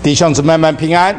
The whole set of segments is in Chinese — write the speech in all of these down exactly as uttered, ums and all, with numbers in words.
弟兄姊妹们平安。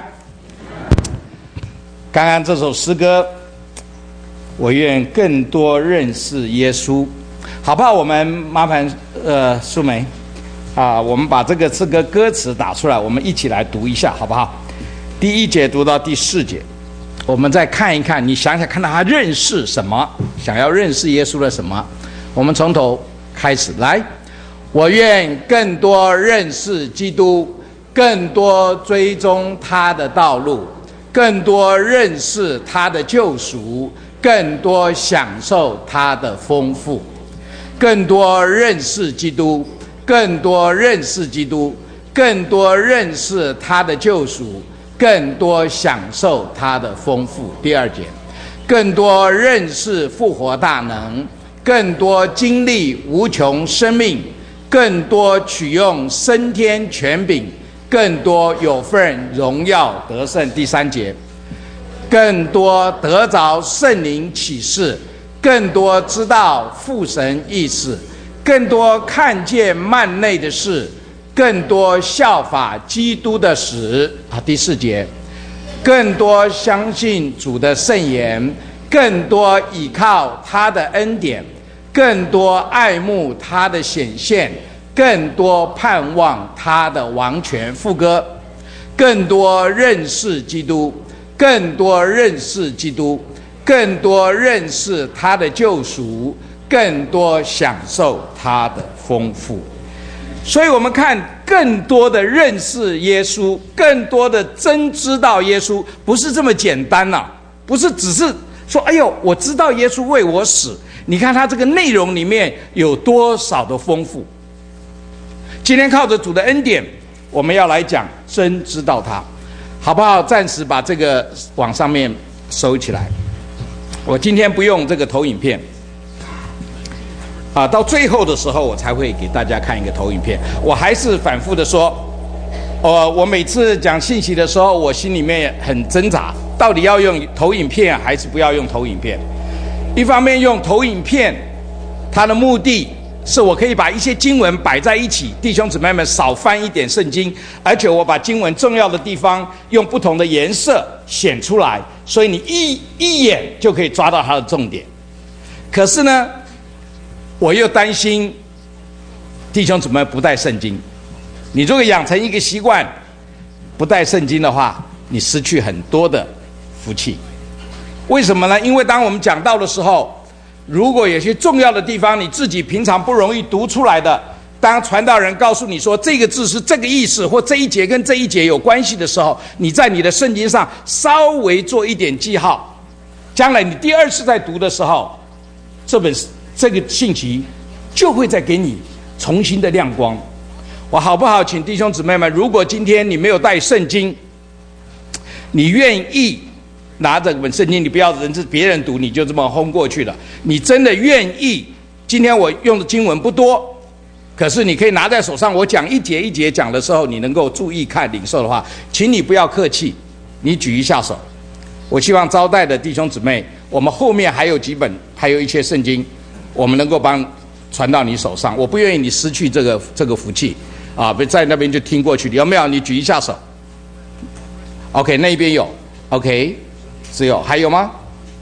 刚刚这首诗歌，我愿更多认识耶稣，好不好？我们麻烦呃素梅啊，我们把这个诗歌歌词打出来，我们一起来读一下，好不好？第一节读到第四节，我们再看一看，你想想看到他认识什么，想要认识耶稣的什么？我们从头开始来。我愿更多认识基督，更多追踪他的道路，更多认识他的救赎，更多享受他的丰富，更多认识基督，更多认识基督，更多认识他的救赎，更多享受他的丰富。第二节，更多认识复活大能，更多经历无穷生命，更多取用升天权柄，更多有份荣耀得胜。第三节，更多得着圣灵启示，更多知道父神意思，更多看见幔内的事，更多效法基督的死。啊，第四节，更多相信主的圣言，更多倚靠他的恩典，更多爱慕他的显现，更多盼望他的王权。副歌，更多认识基督，更多认识基督，更多认识他的救赎，更多享受他的丰富。所以我们看，更多的认识耶稣，更多的真知道耶稣，不是这么简单呐、啊，不是只是说哎呦我知道耶稣为我死，你看他这个内容里面有多少的丰富。今天靠着主的恩典，我们要来讲真知道他，好不好？暂时把这个往上面收起来。我今天不用这个投影片啊，到最后的时候我才会给大家看一个投影片。我还是反复的说，呃，我每次讲信息的时候，我心里面很挣扎，到底要用投影片还是不要用投影片。一方面用投影片，它的目的是我可以把一些经文摆在一起，弟兄姊妹们少翻一点圣经，而且我把经文重要的地方用不同的颜色显出来，所以你一一眼就可以抓到它的重点。可是呢，我又担心弟兄姊妹不带圣经，你如果养成一个习惯，不带圣经的话，你失去很多的福气。为什么呢？因为当我们讲到的时候，如果有些重要的地方你自己平常不容易读出来的，当传道人告诉你说这个字是这个意思，或这一节跟这一节有关系的时候，你在你的圣经上稍微做一点记号，将来你第二次在读的时候，这本这个信息就会再给你重新的亮光。我好不好请弟兄姊妹们，如果今天你没有带圣经，你愿意拿着本圣经，你不要人是别人读你就这么轰过去了，你真的愿意，今天我用的经文不多，可是你可以拿在手上，我讲一节一节讲的时候，你能够注意看领受的话，请你不要客气，你举一下手。我希望招待的弟兄姊妹，我们后面还有几本，还有一些圣经，我们能够帮传到你手上。我不愿意你失去这个这个福气啊！不在那边就听过去，有没有？你举一下手。OK， 那边有。OK， 只有还有吗？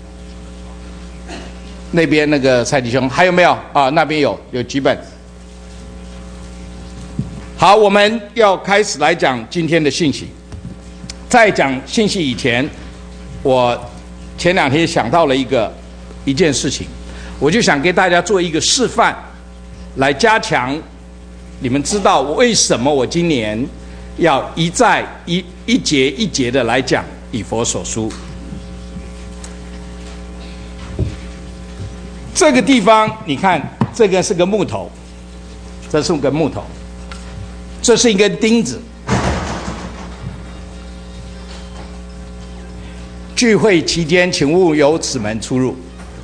那边那个蔡弟兄还有没有啊？那边有有几本。好，我们要开始来讲今天的信息。在讲信息以前，我前两天想到了一个一件事情，我就想给大家做一个示范，来加强你们知道为什么我今年要一再一一节一节的来讲以弗所书。这个地方你看，这个是个木头，这是个木头，这是一根钉子。聚会期间请勿由此门出入。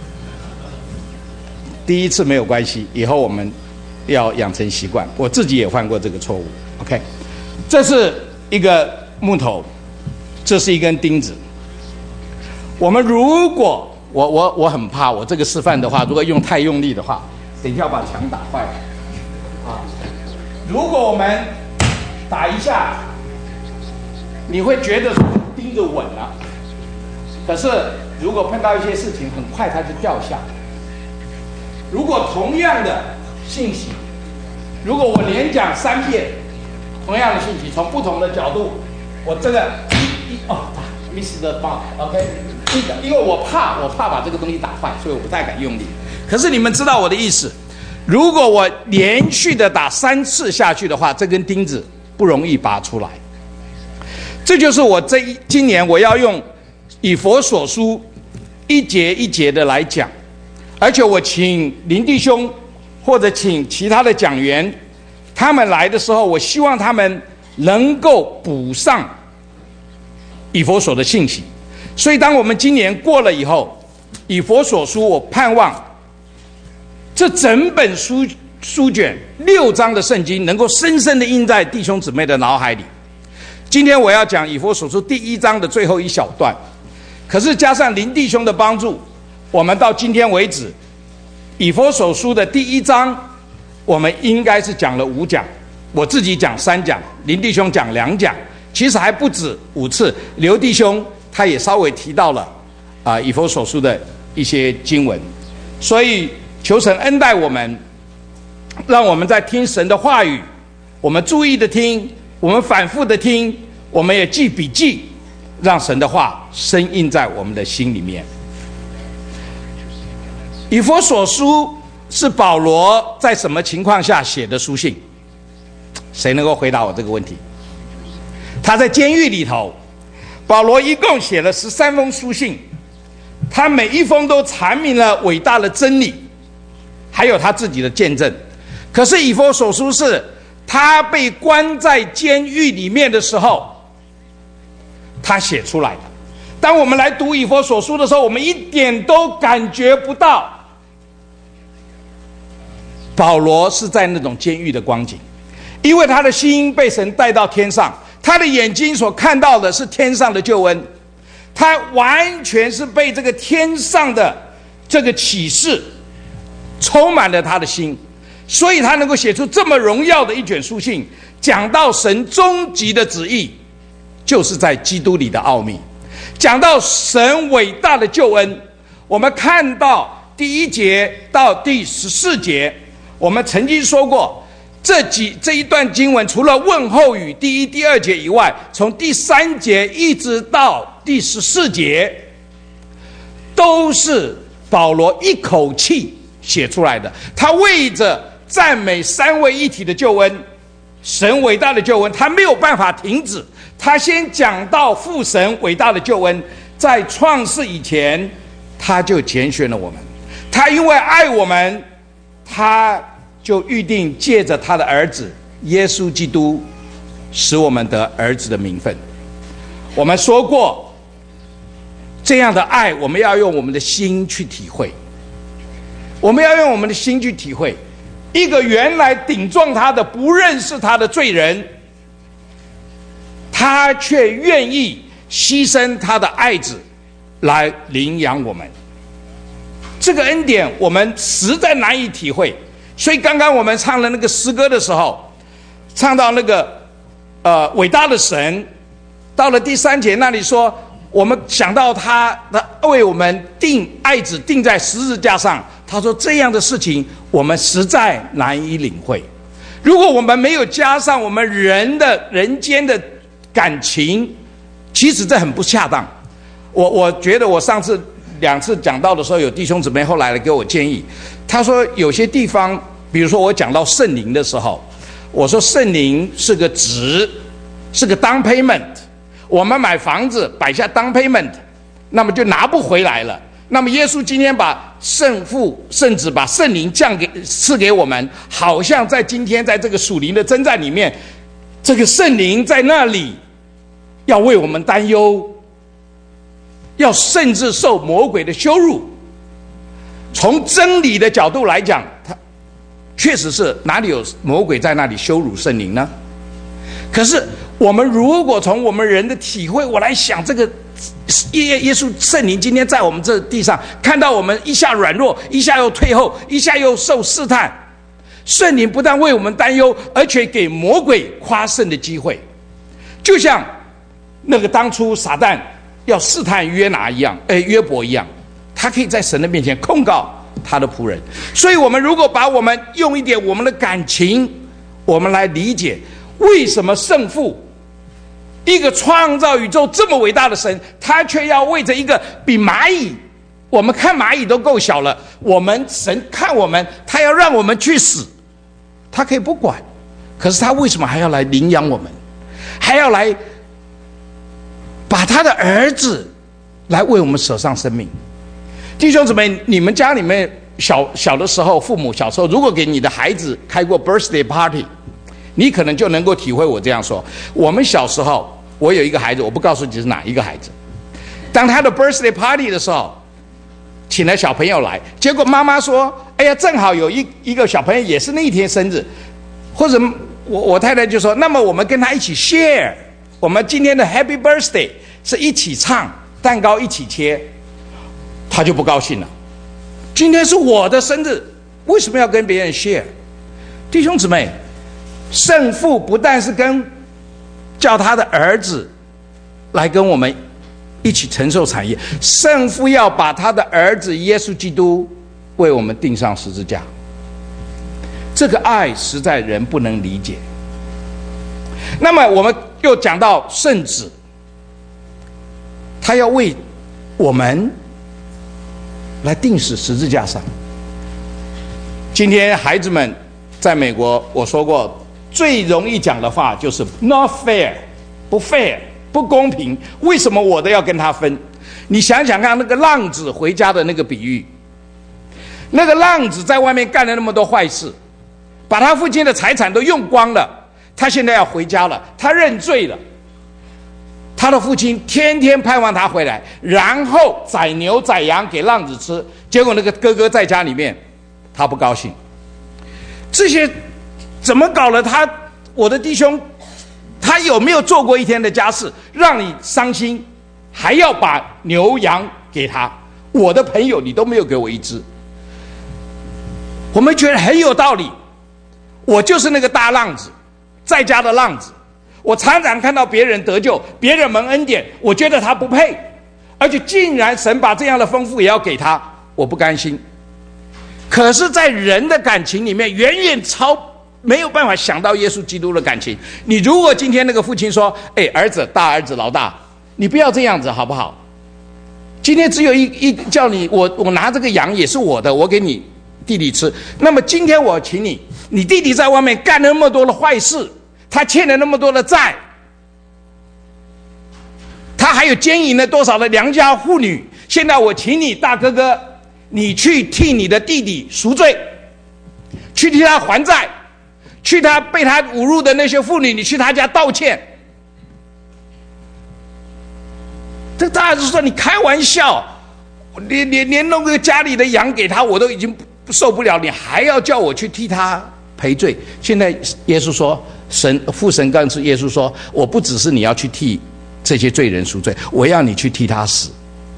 第一次没有关系，以后我们要养成习惯，我自己也犯过这个错误。 OK， 这是一个木头，这是一根钉子。我们如果我我我很怕我这个示范的话，如果用太用力的话，等一下把墙打坏了啊。如果我们打一下你会觉得盯着稳了。可是如果碰到一些事情，很快它就掉下。如果同样的信息，如果我连讲三遍，同样的信息，从不同的角度，我这个一一哦 ，miss the ball，OK， 因为我怕我怕把这个东西打坏，所以我不太敢用力。可是你们知道我的意思，如果我连续的打三次下去的话，这根钉子不容易拔出来。这就是我这一今年我要用以佛所书一节一节的来讲，而且我请林弟兄或者请其他的讲员，他们来的时候，我希望他们能够补上以佛所的信息。所以当我们今年过了以后，以佛所书我盼望这整本书书卷六章的圣经能够深深的印在弟兄姊妹的脑海里。今天我要讲以佛所书第一章的最后一小段，可是加上林弟兄的帮助，我们到今天为止以佛所书的第一章我们应该是讲了五讲，我自己讲三讲，林弟兄讲两讲，其实还不止五次。刘弟兄他也稍微提到了啊、呃、以佛所书的一些经文，所以求神恩待我们，让我们在听神的话语，我们注意的听，我们反复的听，我们也记笔记，让神的话深印在我们的心里面。以弗所书是保罗在什么情况下写的书信？谁能够回答我这个问题？他在监狱里头，保罗一共写了十三封书信，他每一封都阐明了伟大的真理，还有他自己的见证。可是以弗所书是他被关在监狱里面的时候他写出来的。当我们来读以弗所书的时候，我们一点都感觉不到保罗是在那种监狱的光景，因为他的心被神带到天上，他的眼睛所看到的是天上的救恩，他完全是被这个天上的这个启示充满了他的心，所以他能够写出这么荣耀的一卷书信，讲到神终极的旨意就是在基督里的奥秘，讲到神伟大的救恩。我们看到第一节到第十四节，我们曾经说过，这几这一段经文除了问候语第一第二节以外，从第三节一直到第十四节都是保罗一口气写出来的。他为着赞美三位一体的救恩，神伟大的救恩，他没有办法停止，他先讲到父神伟大的救恩，在创世以前他就拣选了我们，他因为爱我们，他就预定借着他的儿子耶稣基督使我们得儿子的名分。我们说过，这样的爱我们要用我们的心去体会，我们要用我们的心去体会一个原来顶撞他的不认识他的罪人，他却愿意牺牲他的爱子来领养我们。这个恩典我们实在难以体会。所以刚刚我们唱了那个诗歌的时候，唱到那个呃伟大的神，到了第三节那里说，我们想到他的为我们定爱子定在十字架上，他说这样的事情我们实在难以领会。如果我们没有加上我们人的人间的感情，其实这很不恰当。我我觉得我上次两次讲到的时候，有弟兄姊妹后来来给我建议，他说有些地方，比如说我讲到圣灵的时候，我说圣灵是个值，是个 down payment， 我们买房子摆下 down payment， 那么就拿不回来了。那么耶稣今天把圣父圣子把圣灵降给赐给我们，好像在今天在这个属灵的征战里面，这个圣灵在那里要为我们担忧，要甚至受魔鬼的羞辱。从真理的角度来讲，他确实是哪里有魔鬼在那里羞辱圣灵呢？可是我们如果从我们人的体会，我来想这个耶耶稣圣灵今天在我们这地上，看到我们一下软弱，一下又退后，一下又受试探，圣灵不但为我们担忧，而且给魔鬼夸胜的机会。就像那个当初撒旦要试探约拿一样，哎，约伯一样，他可以在神的面前控告他的仆人。所以我们如果把我们用一点我们的感情，我们来理解为什么圣父，一个创造宇宙这么伟大的神，他却要为着一个比蚂蚁，我们看蚂蚁都够小了，我们神看我们，他要让我们去死，他可以不管，可是他为什么还要来领养我们，还要来把他的儿子来为我们舍上生命？弟兄姊妹，你们家里面小小的时候，父母小时候如果给你的孩子开过 birthday party， 你可能就能够体会我这样说。我们小时候，我有一个孩子，我不告诉你是哪一个孩子，当他的 birthday party 的时候，请了小朋友来，结果妈妈说，哎呀，正好有一一个小朋友也是那一天生日，或者我我太太就说，那么我们跟他一起 share， 我们今天的 happy birthday 是一起唱，蛋糕一起切，他就不高兴了。今天是我的生日，为什么要跟别人 share？ 弟兄姊妹，圣父不但是跟叫他的儿子来跟我们一起承受产业，圣父要把他的儿子耶稣基督为我们钉上十字架。这个爱实在人不能理解。那么我们又讲到圣子，他要为我们来钉死十字架上。今天孩子们在美国，我说过最容易讲的话就是 not fair， 不 fair， 不公平，为什么我的要跟他分？你想想看，那个浪子回家的那个比喻，那个浪子在外面干了那么多坏事，把他父亲的财产都用光了，他现在要回家了，他认罪了，他的父亲天天盼望他回来，然后宰牛宰羊给浪子吃，结果那个哥哥在家里面，他不高兴。这些怎么搞了他？我的弟兄，他有没有做过一天的家事让你伤心，还要把牛羊给他？我的朋友，你都没有给我一只。我们觉得很有道理，我就是那个大浪子，在家的浪子，我常常看到别人得救，别人蒙恩典，我觉得他不配，而且竟然神把这样的丰富也要给他，我不甘心。可是在人的感情里面，远远超没有办法想到耶稣基督的感情。你如果今天那个父亲说，哎，儿子，大儿子老大，你不要这样子好不好？今天只有一一叫你，我我拿这个羊也是我的，我给你弟弟吃。那么今天我请你，你弟弟在外面干了那么多的坏事，他欠了那么多的债，他还有奸淫了多少的良家妇女，现在我请你大哥哥，你去替你的弟弟赎罪，去替他还债，去他被他侮辱的那些妇女，你去他家道歉。这大儿子说，你开玩笑，连连连弄个家里的羊给他我都已经受不了，你还要叫我去替他赔罪？现在耶稣说，神父神告诉耶稣说，我不只是你要去替这些罪人赎罪，我要你去替他死。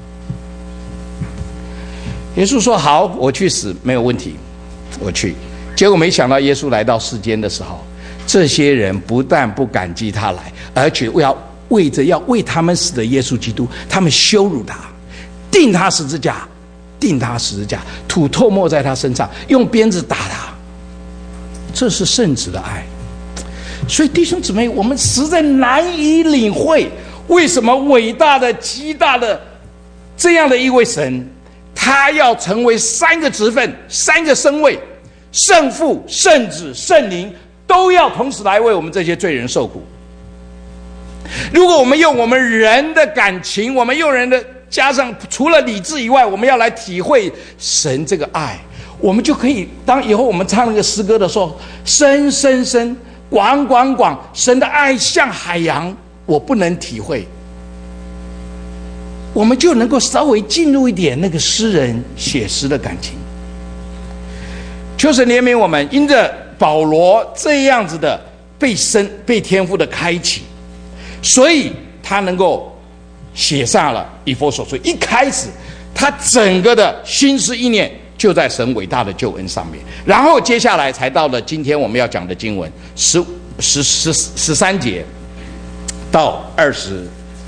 耶稣说好，我去死没有问题，我去。结果没想到耶稣来到世间的时候，这些人不但不感激他来，而且要为着要为他们死的耶稣基督，他们羞辱他，钉他十字架，钉他十字架，吐唾沫在他身上，用鞭子打他。这是圣子的爱。所以弟兄姊妹，我们实在难以领会，为什么伟大的极大的这样的一位神，他要成为三个职分，三个身位，圣父、圣子、圣灵，都要同时来为我们这些罪人受苦。如果我们用我们人的感情，我们用人的加上除了理智以外，我们要来体会神这个爱，我们就可以当以后我们唱那个诗歌的时候，深深深，广广广，神的爱像海洋，我不能体会，我们就能够稍微进入一点那个诗人写诗的感情。求神怜悯我们，因着保罗这样子的被神被天父的开启，所以他能够写下了以弗所书。一开始他整个的心思意念就在神伟大的救恩上面，然后接下来才到了今天我们要讲的经文十十十十三节到二十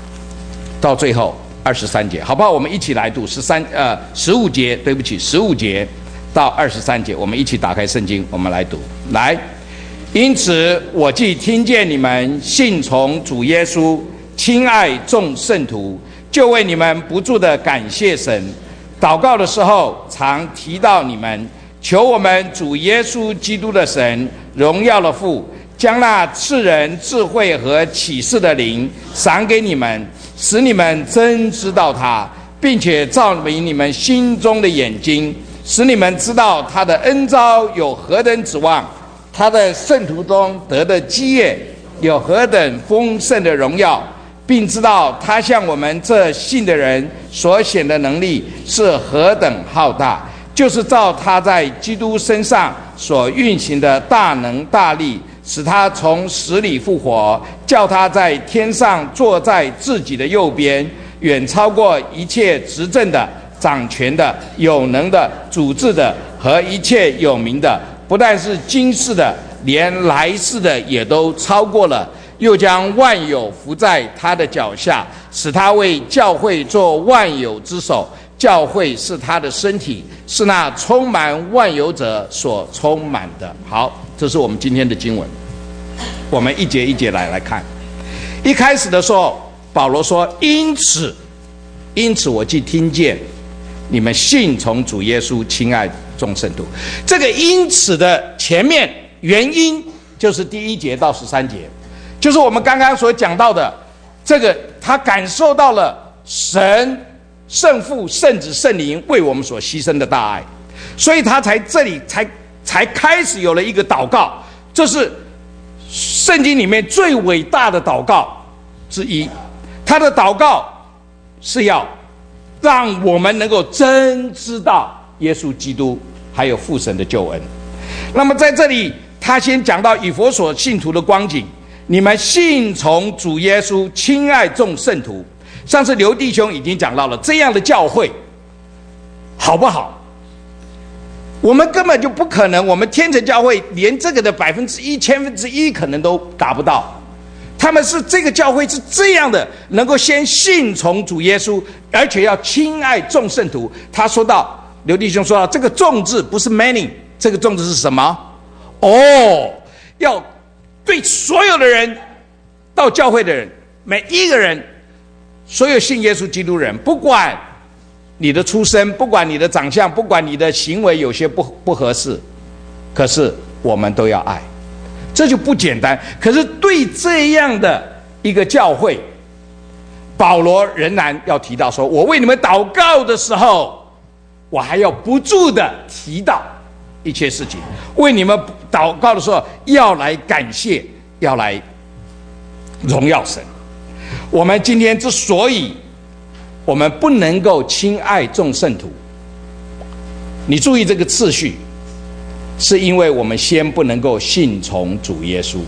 到最后二十三节，好不好？我们一起来读十三呃十五节，对不起，十五节到二十三节，我们一起打开圣经，我们来读。来，因此我既听见你们信从主耶稣，亲爱众圣徒，就为你们不住的感谢神。祷告的时候，常提到你们，求我们主耶稣基督的神，荣耀的父，将那赐人智慧和启示的灵赏给你们，使你们真知道他，并且照明你们心中的眼睛，使你们知道他的恩召有何等指望，他的圣徒中得的基业有何等丰盛的荣耀，并知道他向我们这信的人所显的能力是何等浩大，就是照他在基督身上所运行的大能大力，使他从死里复活，叫他在天上坐在自己的右边，远超过一切执政的、掌权的、有能的、主治的和一切有名的，不但是今世的，连来世的也都超过了，又将万有伏在他的脚下，使他为教会做万有之首。教会是他的身体，是那充满万有者所充满的。好，这是我们今天的经文，我们一节一节来来看。一开始的时候，保罗说：因此因此我既听见你们信从主耶稣，亲爱众圣徒。这个因此的前面原因就是第一节到十三节，就是我们刚刚所讲到的，这个他感受到了神圣父、圣子、圣灵为我们所牺牲的大爱，所以他才这里才才开始有了一个祷告，这是圣经里面最伟大的祷告之一。他的祷告是要让我们能够真知道耶稣基督还有父神的救恩。那么在这里他先讲到以弗所信徒的光景，你们信从主耶稣，亲爱众圣徒。上次刘弟兄已经讲到了，这样的教会好不好？我们根本就不可能，我们天成教会连这个的百分之一、千分之一可能都达不到。他们是这个教会是这样的，能够先信从主耶稣，而且要亲爱众圣徒。他说到，刘弟兄说到，这个众字不是 many， 这个众字是什么？哦，要对所有的人，到教会的人，每一个人，所有信耶稣基督人，不管你的出身，不管你的长相，不管你的行为有些不不合适，可是我们都要爱，这就不简单。可是对这样的一个教会，保罗仍然要提到说，我为你们祷告的时候，我还要不住的提到一切事情，为你们祷告的时候要来感谢，要来荣耀神。我们今天之所以我们不能够亲爱众圣徒，你注意这个次序，是因为我们先不能够信从主耶稣。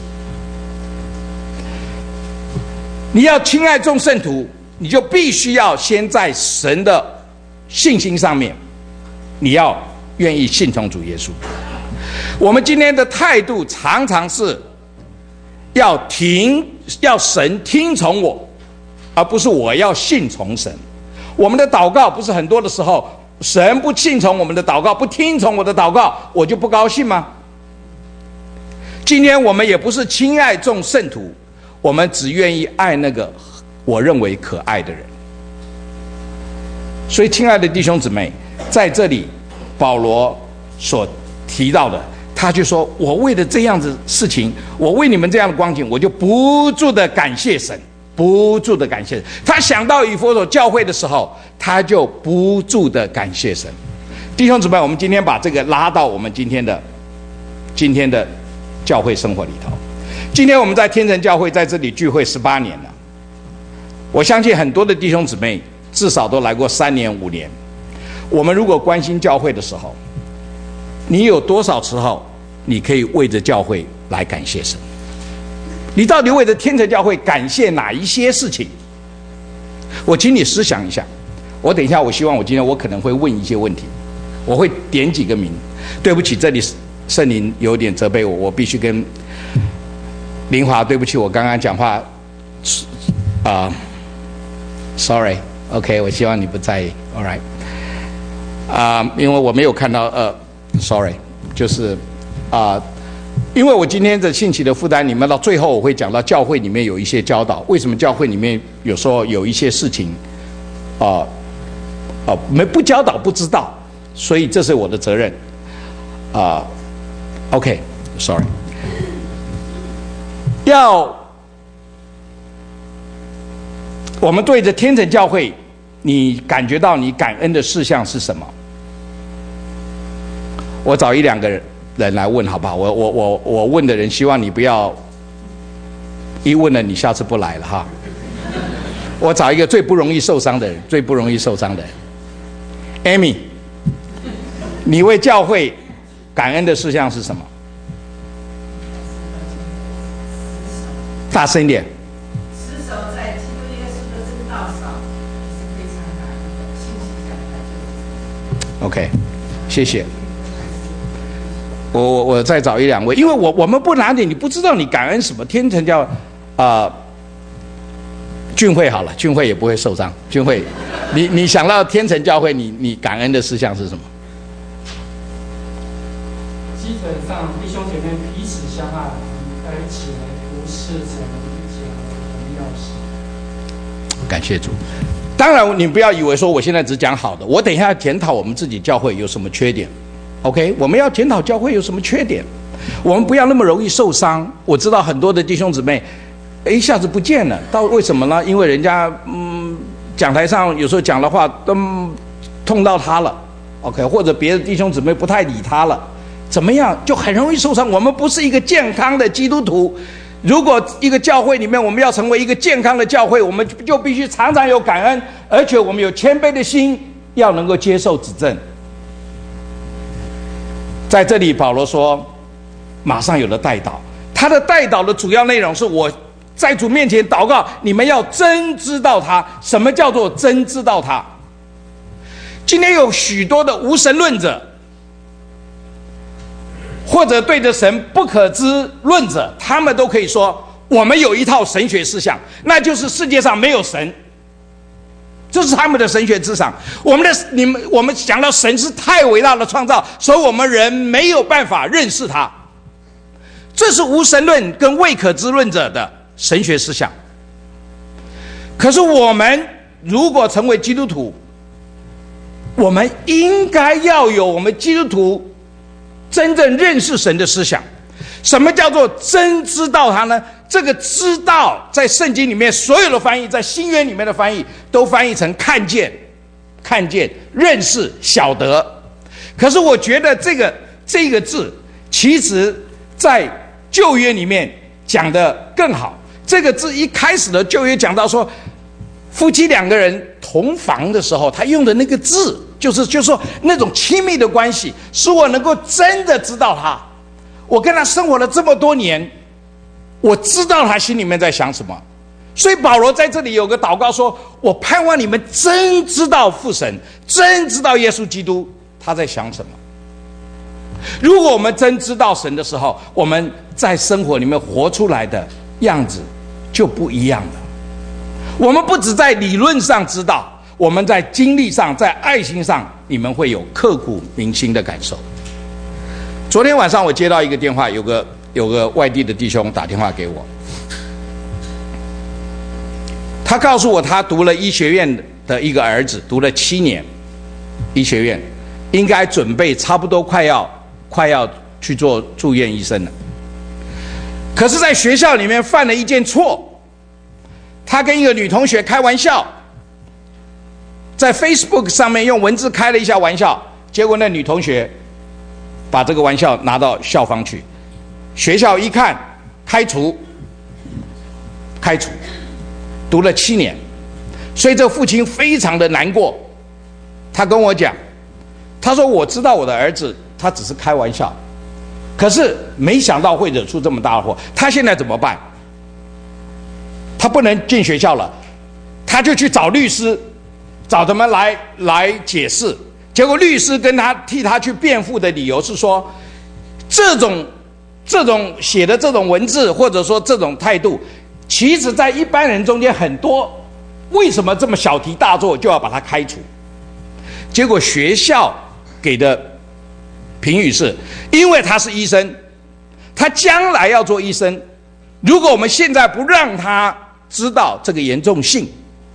你要亲爱众圣徒，你就必须要先在神的信心上面，你要愿意信从主耶稣。我们今天的态度常常是要听，要神听从我，而不是我要信从神。我们的祷告不是很多的时候，神不信从我们的祷告，不听从我的祷告，我就不高兴吗？今天我们也不是亲爱众圣徒，我们只愿意爱那个我认为可爱的人。所以亲爱的弟兄姊妹，在这里保罗所提到的，他就说，我为了这样子事情，我为你们这样的光景，我就不住的感谢神，不住的感谢神。他想到以弗所教会的时候，他就不住的感谢神。弟兄姊妹，我们今天把这个拉到我们今天的今天的教会生活里头。今天我们在天成教会在这里聚会十八年了，我相信很多的弟兄姊妹至少都来过三年五年。我们如果关心教会的时候，你有多少时候你可以为着教会来感谢神？你到底为着天成教会感谢哪一些事情？我请你思想一下。我等一下，我希望我今天我可能会问一些问题，我会点几个名。对不起，这里圣灵有点责备我，我必须跟林华对不起，我刚刚讲话啊、呃、 Sorry，OK，、okay, 我希望你不在意。All right， 啊、呃，因为我没有看到呃 ，Sorry， 就是啊、呃，因为我今天的信息的负担，你们到最后我会讲到教会里面有一些教导，为什么教会里面有时候有一些事情啊啊没不教导不知道，所以这是我的责任啊、呃。OK，Sorry，、okay, 要。我们对着天成教会，你感觉到你感恩的事项是什么？我找一两个人来问，好不好？我我我我问的人，希望你不要一问了你下次不来了哈。我找一个最不容易受伤的人，最不容易受伤的人。Amy， 你为教会感恩的事项是什么？大声一点。OK， 谢谢。我我我再找一两位，因为我我们不拿你，你不知道你感恩什么。天成叫啊、呃，俊慧好了，俊慧也不会受伤。俊慧，你你想到天成教会，你你感恩的事项是什么？ 基本上弟兄姐妹彼此相爱，而且不是成一家荣耀神。 感谢主。当然，你不要以为说我现在只讲好的，我等一下要检讨我们自己教会有什么缺点。OK， 我们要检讨教会有什么缺点，我们不要那么容易受伤。我知道很多的弟兄姊妹，一下子不见了，到为什么呢？因为人家嗯，讲台上有时候讲的话都痛到他了 ，OK， 或者别的弟兄姊妹不太理他了，怎么样就很容易受伤。我们不是一个健康的基督徒。如果一个教会里面我们要成为一个健康的教会，我们就必须常常有感恩，而且我们有谦卑的心，要能够接受指正。在这里保罗说马上有了代祷，他的代祷的主要内容是我在主面前祷告，你们要真知道他。什么叫做真知道他？今天有许多的无神论者，或者对着神不可知论者，他们都可以说我们有一套神学思想，那就是世界上没有神，这是他们的神学思想。我们的你们我们讲到神是太伟大的创造，所以我们人没有办法认识他，这是无神论跟未可知论者的神学思想。可是我们如果成为基督徒，我们应该要有我们基督徒真正认识神的思想。什么叫做真知道他呢？这个知道在圣经里面所有的翻译，在新约里面的翻译都翻译成看见、看见、认识、晓得。可是我觉得这个这个字其实在旧约里面讲得更好。这个字一开始的旧约讲到说，夫妻两个人同房的时候，他用的那个字就是就是说那种亲密的关系，使我能够真的知道他。我跟他生活了这么多年，我知道他心里面在想什么。所以保罗在这里有个祷告说，我盼望你们真知道父神，真知道耶稣基督他在想什么。如果我们真知道神的时候，我们在生活里面活出来的样子就不一样了。我们不只在理论上知道，我们在经历上，在爱心上，你们会有刻骨铭心的感受。昨天晚上我接到一个电话，有个有个外地的弟兄打电话给我，他告诉我他读了医学院的一个儿子，读了七年医学院，应该准备差不多快要快要去做住院医生了。可是在学校里面犯了一件错，他跟一个女同学开玩笑，在 Facebook 上面用文字开了一下玩笑，结果那女同学把这个玩笑拿到校方去，学校一看，开除，开除，读了七年，所以这父亲非常的难过。他跟我讲，他说我知道我的儿子他只是开玩笑，可是没想到会惹出这么大的祸，他现在怎么办？他不能进学校了，他就去找律师，找他们来来解释。结果律师跟他替他去辩护的理由是说，这种这种写的这种文字，或者说这种态度，其实在一般人中间很多， 为什么这么小题大做就要把他开除？结果学校给的评语是，因为他是医生，他将来要做医生，如果我们现在不让他知道这个严重性，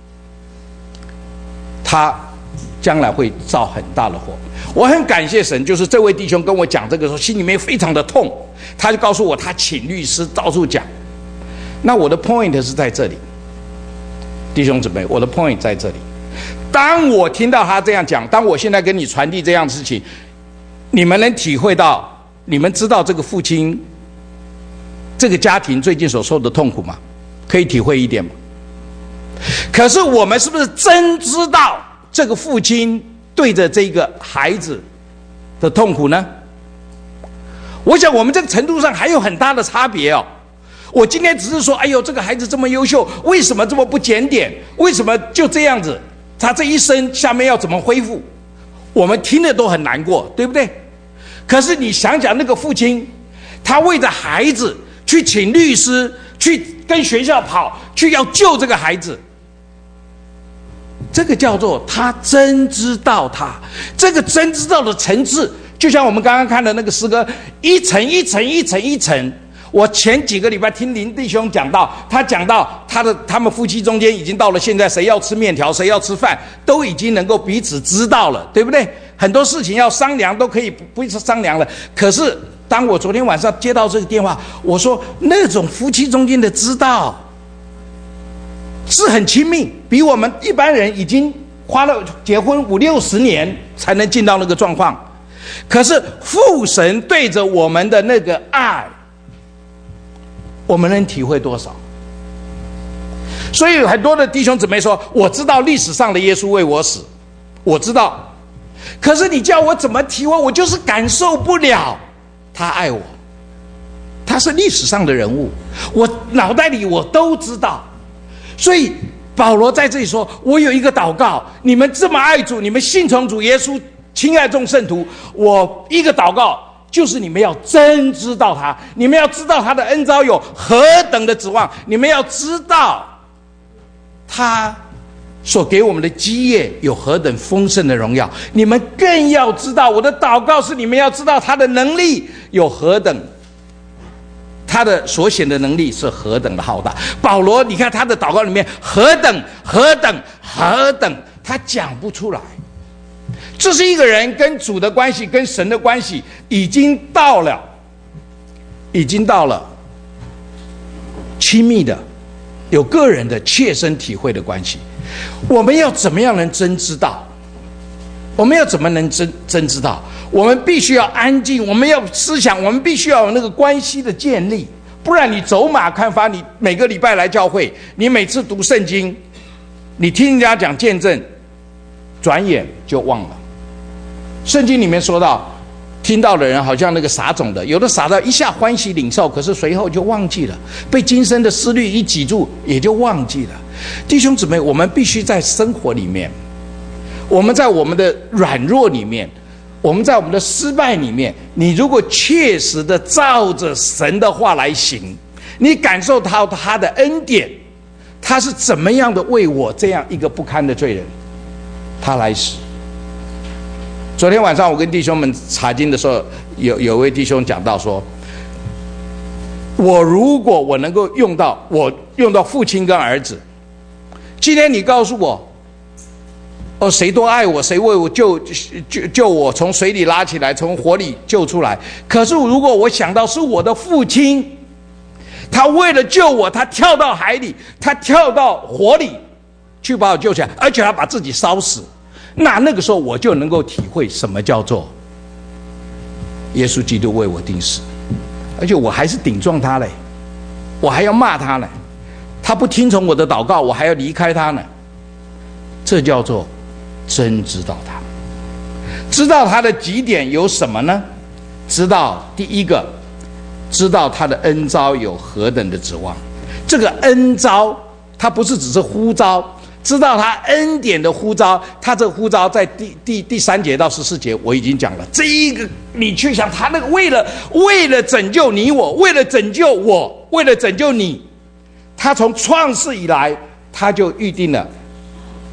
他将来会造很大的祸。我很感谢神，就是这位弟兄跟我讲这个时候，心里面非常的痛，他就告诉我他请律师到处讲。那我的 point 是在这里，弟兄姊妹，我的 point 在这里。当我听到他这样讲，当我现在跟你传递这样的事情，你们能体会到，你们知道这个父亲这个家庭最近所受的痛苦吗？可以体会一点吗？可是我们是不是真知道这个父亲对着这个孩子的痛苦呢？我想我们这个程度上还有很大的差别哦。我今天只是说，哎呦，这个孩子这么优秀，为什么这么不检点？为什么就这样子？他这一生下面要怎么恢复？我们听了都很难过，对不对？可是你想想那个父亲，他为着孩子去请律师，去跟学校跑，去要救这个孩子，这个叫做他真知道他。这个真知道的层次，就像我们刚刚看的那个诗歌，一层一层一层一层。我前几个礼拜听林弟兄讲到，他讲到他的他们夫妻中间已经到了现在，谁要吃面条，谁要吃饭，都已经能够彼此知道了，对不对？很多事情要商量都可以不不是商量了。可是当我昨天晚上接到这个电话，我说那种夫妻中间的知道是很亲密，比我们一般人已经花了结婚五六十年才能进到那个状况。可是父神对着我们的那个爱，我们能体会多少？所以很多的弟兄姊妹说，我知道历史上的耶稣为我死，我知道，可是你叫我怎么体会，我就是感受不了他爱我。他是历史上的人物，我脑袋里我都知道。所以保罗在这里说，我有一个祷告，你们这么爱主，你们信从主耶稣，亲爱众圣徒，我一个祷告，就是你们要真知道他，你们要知道他的恩召有何等的指望，你们要知道他所给我们的基业有何等丰盛的荣耀，你们更要知道，我的祷告是你们要知道他的能力有何等，他的所显的能力是何等的浩大。保罗你看他的祷告里面何等何等何等，他讲不出来。这是一个人跟主的关系，跟神的关系已经到了已经到了亲密的有个人的切身体会的关系。我们要怎么样能真知道？我们要怎么能真真知道？我们必须要安静，我们要思想，我们必须要有那个关系的建立，不然你走马看花，你每个礼拜来教会，你每次读圣经，你听人家讲见证，转眼就忘了。圣经里面说到，听到的人好像那个撒种的，有的撒到一下欢喜领受，可是随后就忘记了，被今生的思虑一挤住，也就忘记了。弟兄姊妹，我们必须在生活里面，我们在我们的软弱里面，我们在我们的失败里面，你如果切实的照着神的话来行，你感受到他的恩典，他是怎么样的为我这样一个不堪的罪人他来死。昨天晚上我跟弟兄们查经的时候，有有位弟兄讲到说，我如果我能够用到我用到父亲跟儿子，今天你告诉我，哦，谁多爱我，谁为我救救救我，从水里拉起来，从火里救出来。可是如果我想到是我的父亲，他为了救我，他跳到海里，他跳到火里去把我救起来，而且他把自己烧死，那那个时候我就能够体会什么叫做耶稣基督为我钉死，而且我还是顶撞他嘞，我还要骂他嘞，他不听从我的祷告，我还要离开他呢。这叫做真知道他。知道他的几点有什么呢？知道第一个，知道他的恩召有何等的指望。这个恩召他不是只是呼召，知道他恩典的呼召，他这个呼召在第第第三节到十四节我已经讲了。这一个你去想，他那个为了为了拯救你我，为了拯救我，为了拯救你，他从创世以来他就预定了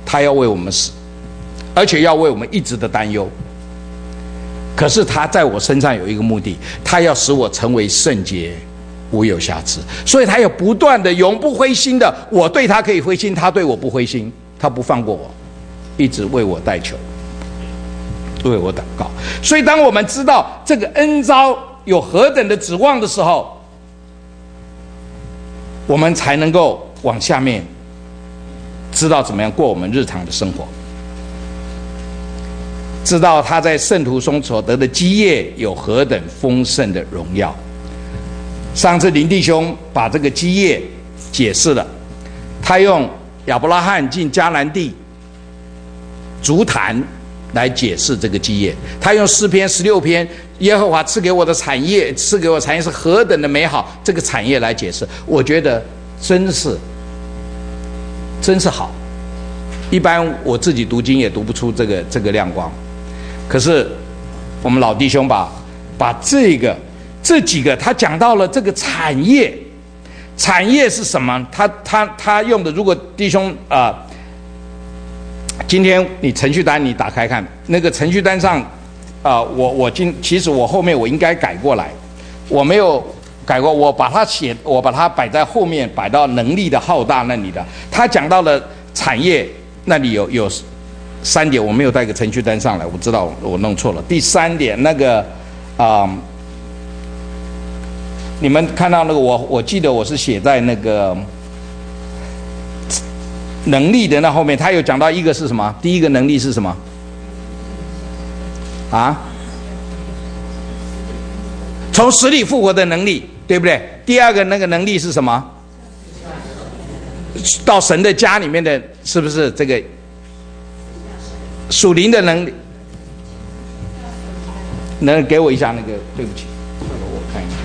他要为我们死，而且要为我们一直的担忧。可是他在我身上有一个目的，他要使我成为圣洁，无有瑕疵。所以他有不断的永不灰心的，我对他可以灰心，他对我不灰心，他不放过我，一直为我代求，为我祷告。所以当我们知道这个恩召有何等的指望的时候，我们才能够往下面知道怎么样过我们日常的生活，知道他在圣徒中所得的基业有何等丰盛的荣耀。上次林弟兄把这个基业解释了，他用亚伯拉罕进迦南地足坛来解释这个基业，他用诗篇十六篇耶和华赐给我的产业，赐给我产业是何等的美好，这个产业来解释，我觉得真是真是好。一般我自己读经也读不出这个这个亮光，可是我们老弟兄把把这个这几个他讲到了这个产业，产业是什么？他他他用的，如果弟兄啊、呃，今天你程序单你打开看，那个程序单上啊、呃，我我今其实我后面我应该改过来，我没有改过，我把它写，我把它摆在后面，摆到能力的浩大那里的。他讲到了产业那里有有三点，我没有带个程序单上来，我知道我弄错了。第三点那个啊、呃，你们看到那个我我记得我是写在那个能力的那后面，他有讲到一个是什么？第一个能力是什么？啊？从死里复活的能力，对不对？第二个那个能力是什么？到神的家里面的，是不是这个属灵的能力？能给我一下那个？对不起，我看一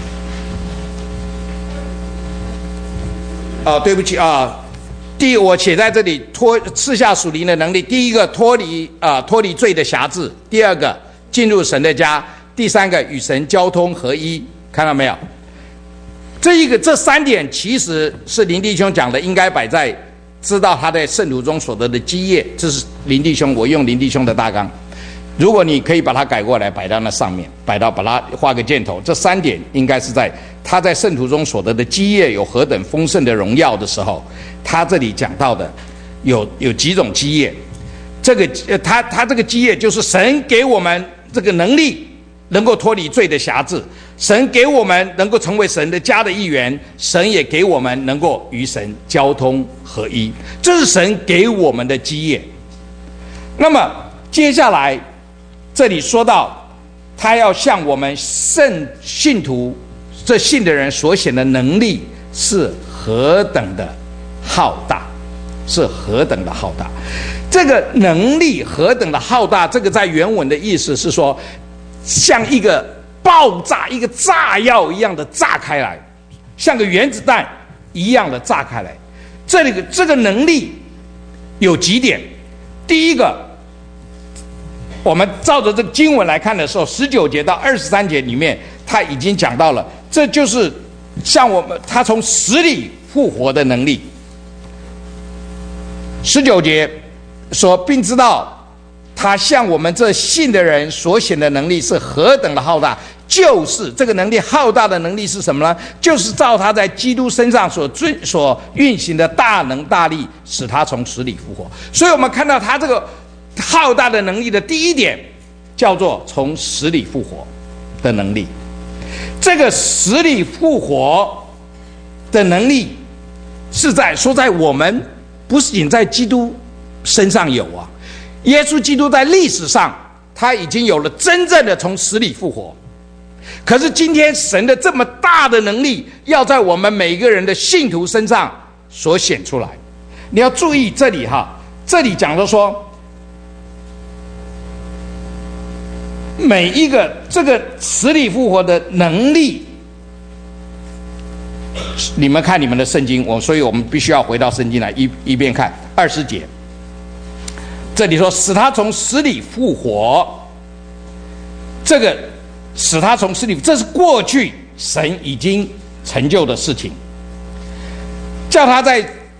下。哦，对不起啊、哦。第一，我写在这里，脱赐下属灵的能力。第一个，脱离啊、呃、脱离罪的辖制；第二个，进入神的家；第三个，与神交通合一。看到没有？这一个这三点其实是林弟兄讲的，应该摆在知道他在圣徒中所得的基业。这是林弟兄，我用林弟兄的大纲。如果你可以把它改过来，摆到那上面，摆到把它画个箭头。这三点应该是在他在圣徒中所得的基业有何等丰盛的荣耀的时候，他这里讲到的有有几种基业。这个呃，他他这个基业就是神给我们这个能力，能够脱离罪的辖制；神给我们能够成为神的家的一员；神也给我们能够与神交通合一。这是神给我们的基业。那么接下来这里说到，他要向我们圣信徒这信的人所显的能力是何等的浩大，是何等的浩大。这个能力何等的浩大，这个在原文的意思是说，像一个爆炸、一个炸药一样的炸开来，像个原子弹一样的炸开来。这里这个能力有几点。第一个，我们照着这个经文来看的时候，十九节到二十三节里面，他已经讲到了，这就是像我们他从死里复活的能力。十九节说，并知道他向我们这信的人所显的能力是何等的浩大，就是这个能力浩大的能力是什么呢？就是照他在基督身上所遵所运行的大能大力，使他从死里复活。所以我们看到他这个浩大的能力的第一点叫做从死里复活的能力。这个死里复活的能力是在说在我们不仅在基督身上有啊，耶稣基督在历史上他已经有了真正的从死里复活。可是今天神的这么大的能力要在我们每一个人的信徒身上所显出来。你要注意这里哈，这里讲的说每一个这个死里复活的能力，你们看你们的圣经，我所以我们必须要回到圣经来一一边看二十节。这里说使他从死里复活，这个使他从死里，这是过去神已经成就的事情，叫他在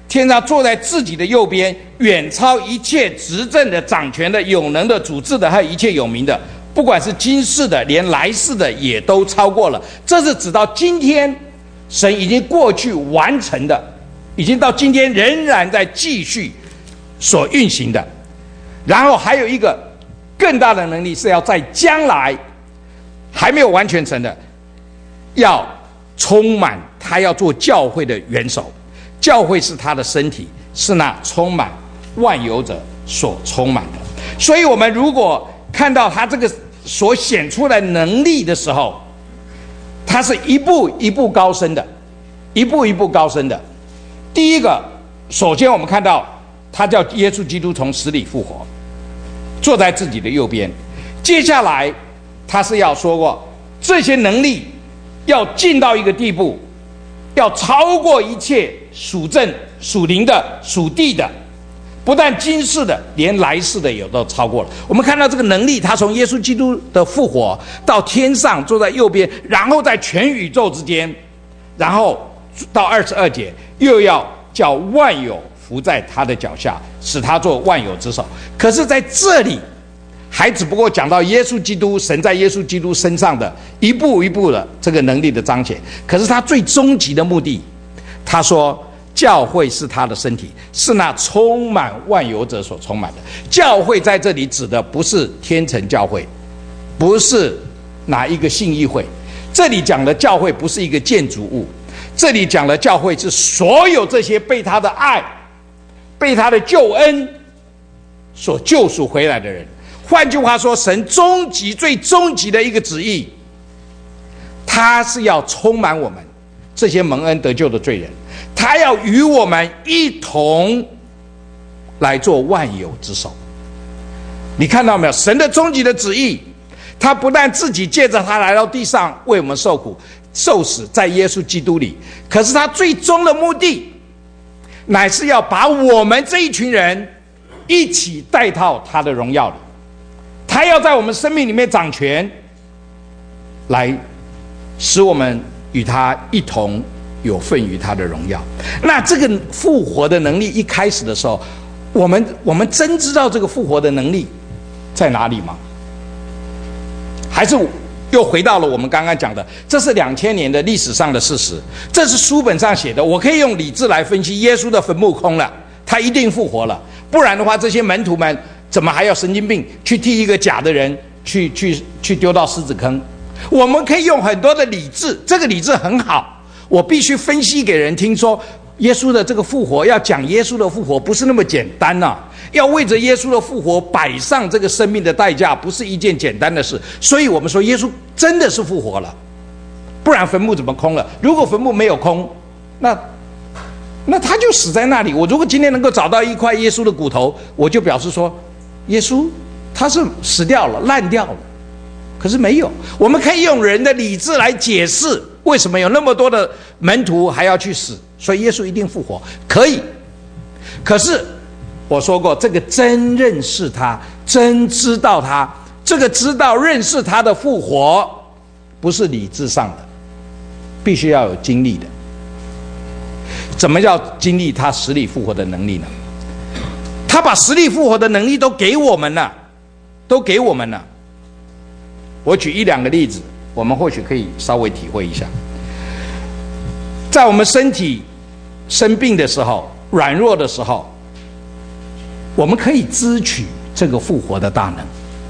天上坐在自己的右边，远超一切执政的、掌权的、有能的、主治的，还有一切有名的，不管是今世的，连来世的也都超过了。这是指到今天，神已经过去完成的，已经到今天仍然在继续所运行的。然后还有一个更大的能力，是要在将来还没有完全成的，要充满他，要做教会的元首。教会是他的身体，是那充满万有者所充满的。所以我们如果看到他这个所显出来能力的时候，他是一步一步高升的，一步一步高升的。第一个，首先我们看到他叫耶稣基督从死里复活，坐在自己的右边。接下来他是要说过，这些能力要进到一个地步，要超过一切属正、属灵的、属地的，不但今世的，连来世的也都超过了。我们看到这个能力，他从耶稣基督的复活到天上坐在右边，然后在全宇宙之间，然后到二十二节又要叫万有伏在他的脚下，使他做万有之首。可是在这里还只不过讲到耶稣基督，神在耶稣基督身上的一步一步的这个能力的彰显。可是他最终极的目的，他说教会是他的身体，是那充满万有者所充满的。教会在这里指的不是天成教会，不是哪一个信义会，这里讲的教会不是一个建筑物，这里讲的教会是所有这些被他的爱、被他的救恩所救赎回来的人。换句话说，神终极最终极的一个旨意，他是要充满我们这些蒙恩得救的罪人，他要与我们一同来做万有之首。你看到没有？神的终极的旨意，他不但自己借着他来到地上为我们受苦受死，在耶稣基督里，可是他最终的目的乃是要把我们这一群人一起带到他的荣耀里。他要在我们生命里面掌权，来使我们与他一同有份于他的荣耀。那这个复活的能力一开始的时候，我们我们真知道这个复活的能力在哪里吗？还是又回到了我们刚刚讲的，这是两千年的历史上的事实，这是书本上写的。我可以用理智来分析，耶稣的坟墓空了，他一定复活了，不然的话，这些门徒们怎么还要神经病去替一个假的人去去去丢到狮子坑？我们可以用很多的理智，这个理智很好，我必须分析给人听，说耶稣的这个复活，要讲耶稣的复活不是那么简单呐、啊，要为着耶稣的复活摆上这个生命的代价，不是一件简单的事。所以我们说耶稣真的是复活了，不然坟墓怎么空了？如果坟墓没有空，那那他就死在那里。我如果今天能够找到一块耶稣的骨头，我就表示说耶稣他是死掉了，烂掉了。可是没有，我们可以用人的理智来解释为什么有那么多的门徒还要去死，所以耶稣一定复活，可以。可是我说过，这个真认识他，真知道他，这个知道认识他的复活，不是理智上的，必须要有经历的。怎么叫经历他死里复活的能力呢？他把死里复活的能力都给我们了，都给我们了。我举一两个例子，我们或许可以稍微体会一下。在我们身体生病的时候，软弱的时候，我们可以支取这个复活的大能。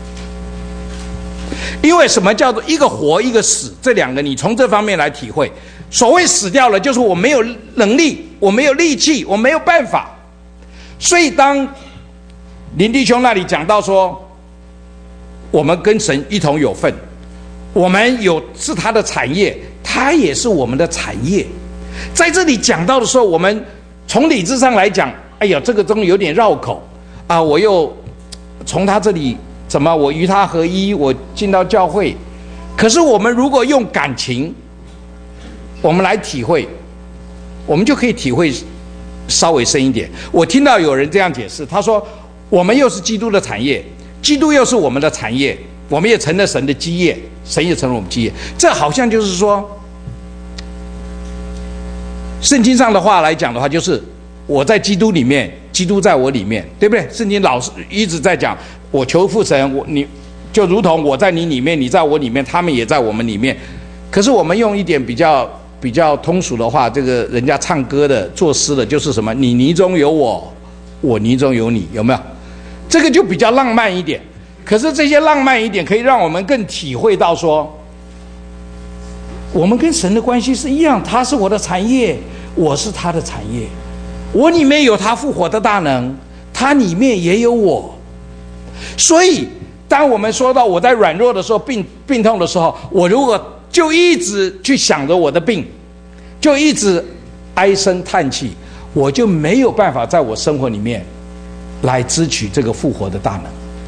因为什么叫做一个活一个死，这两个你从这方面来体会。所谓死掉了，就是我没有能力，我没有力气，我没有办法。所以当林弟兄那里讲到说，我们跟神一同有份，我们有是他的产业，他也是我们的产业。在这里讲到的时候，我们从理智上来讲，哎呀，这个东西有点绕口啊！我又从他这里怎么，我与他合一，我进到教会。可是我们如果用感情，我们来体会，我们就可以体会稍微深一点。我听到有人这样解释，他说：我们又是基督的产业。基督又是我们的产业，我们也成了神的基业，神也成了我们基业。这好像就是说，圣经上的话来讲的话，就是我在基督里面，基督在我里面，对不对？圣经老是一直在讲，我求父神，我你就如同我在你里面，你在我里面，他们也在我们里面。可是我们用一点比较比较通俗的话，这个人家唱歌的、作诗的，就是什么？你泥中有我，我泥中有你，有没有？这个就比较浪漫一点。可是这些浪漫一点，可以让我们更体会到说，我们跟神的关系是一样，他是我的产业，我是他的产业，我里面有他复活的大能，他里面也有我。所以当我们说到我在软弱的时候、病病痛的时候，我如果就一直去想着我的病，就一直唉声叹气，我就没有办法在我生活里面来支取这个复活的大能。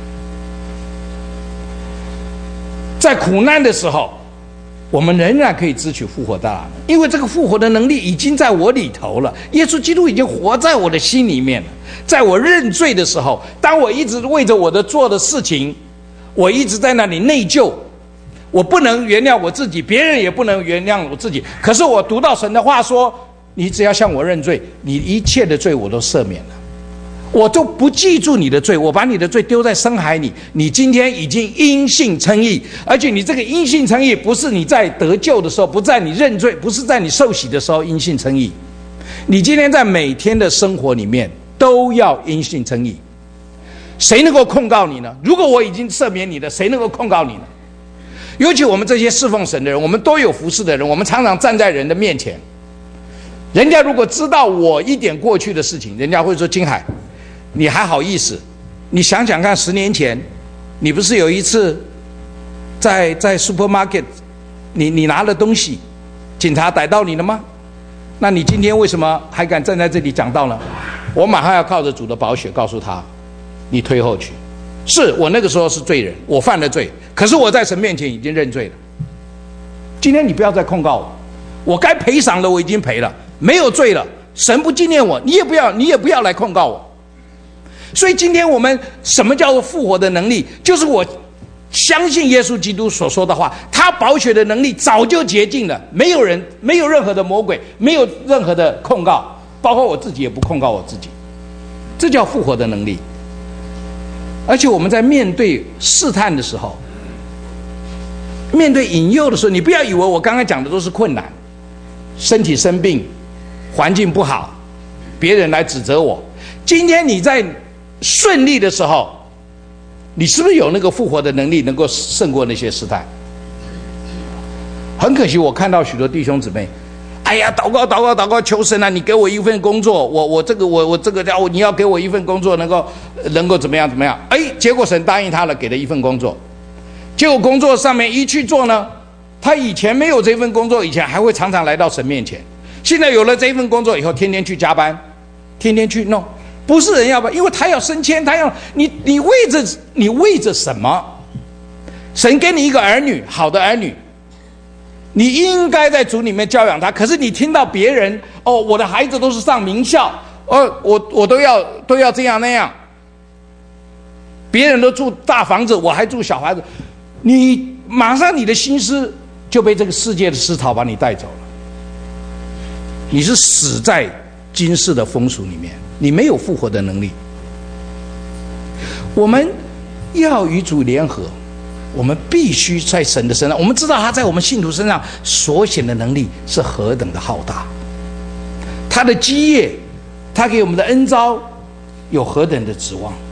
在苦难的时候，我们仍然可以支取复活的大能，因为这个复活的能力已经在我里头了。耶稣基督已经活在我的心里面了。在我认罪的时候，当我一直为着我的做的事情，我一直在那里内疚，我不能原谅我自己，别人也不能原谅我自己。可是我读到神的话说，你只要向我认罪，你一切的罪我都赦免了，我就不记住你的罪，我把你的罪丢在深海里。你今天已经因信称义，而且你这个因信称义不是你在得救的时候，不在你认罪，不是在你受洗的时候因信称义，你今天在每天的生活里面都要因信称义。谁能够控告你呢？如果我已经赦免你的，谁能够控告你呢？尤其我们这些侍奉神的人，我们都有服侍的人，我们常常站在人的面前，人家如果知道我一点过去的事情，人家会说，金海，你还好意思？你想想看，十年前你不是有一次在在 supermarket 你你拿了东西，警察逮到你了吗？那你今天为什么还敢站在这里讲道呢？我马上要靠着主的宝血告诉他，你退后去。是我那个时候是罪人，我犯了罪，可是我在神面前已经认罪了。今天你不要再控告我，我该赔偿的我已经赔了，没有罪了，神不纪念我，你也不要你也不要来控告我。所以今天我们什么叫做复活的能力？就是我相信耶稣基督所说的话，他宝血的能力早就洁净了，没有人没有任何的魔鬼，没有任何的控告，包括我自己也不控告我自己，这叫复活的能力。而且我们在面对试探的时候，面对引诱的时候，你不要以为我刚才讲的都是困难，身体生病，环境不好，别人来指责我。今天你在顺利的时候，你是不是有那个复活的能力，能够胜过那些试探？很可惜，我看到许多弟兄姊妹，哎呀，祷告祷告祷告，求神啊，你给我一份工作，我我这个我我这个叫你要给我一份工作，能够能够怎么样怎么样？哎，结果神答应他了，给了一份工作，结果工作上面一去做呢，他以前没有这份工作，以前还会常常来到神面前，现在有了这份工作以后，天天去加班，天天去弄。不是人要不，因为他要升迁，他要你，你为着你为着什么？神给你一个儿女，好的儿女，你应该在主里面教养他。可是你听到别人哦，我的孩子都是上名校，哦，我我都要都要这样那样，别人都住大房子，我还住小房子，你马上你的心思就被这个世界的思潮把你带走了，你是死在今世的风俗里面。你没有复活的能力。我们要与主联合，我们必须在神的身上，我们知道他在我们信徒身上所显的能力是何等的浩大，他的基业，他给我们的恩召有何等的指望。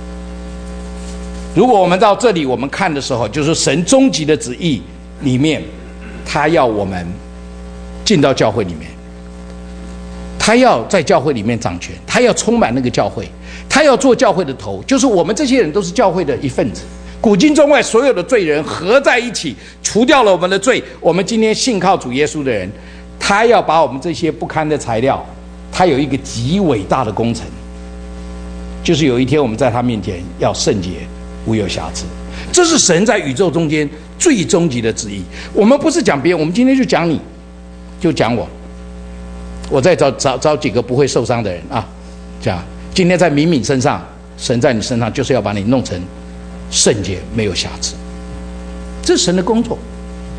如果我们到这里我们看的时候，就是神终极的旨意里面，他要我们进到教会里面，他要在教会里面掌权，他要充满那个教会，他要做教会的头，就是我们这些人都是教会的一份子。古今中外所有的罪人合在一起，除掉了我们的罪，我们今天信靠主耶稣的人，他要把我们这些不堪的材料，他有一个极伟大的工程，就是有一天我们在他面前要圣洁无有瑕疵。这是神在宇宙中间最终极的旨意。我们不是讲别人，我们今天就讲你，就讲我。我再找找找几个不会受伤的人啊，这样今天在敏敏身上，神在你身上就是要把你弄成圣洁没有瑕疵，这是神的工作。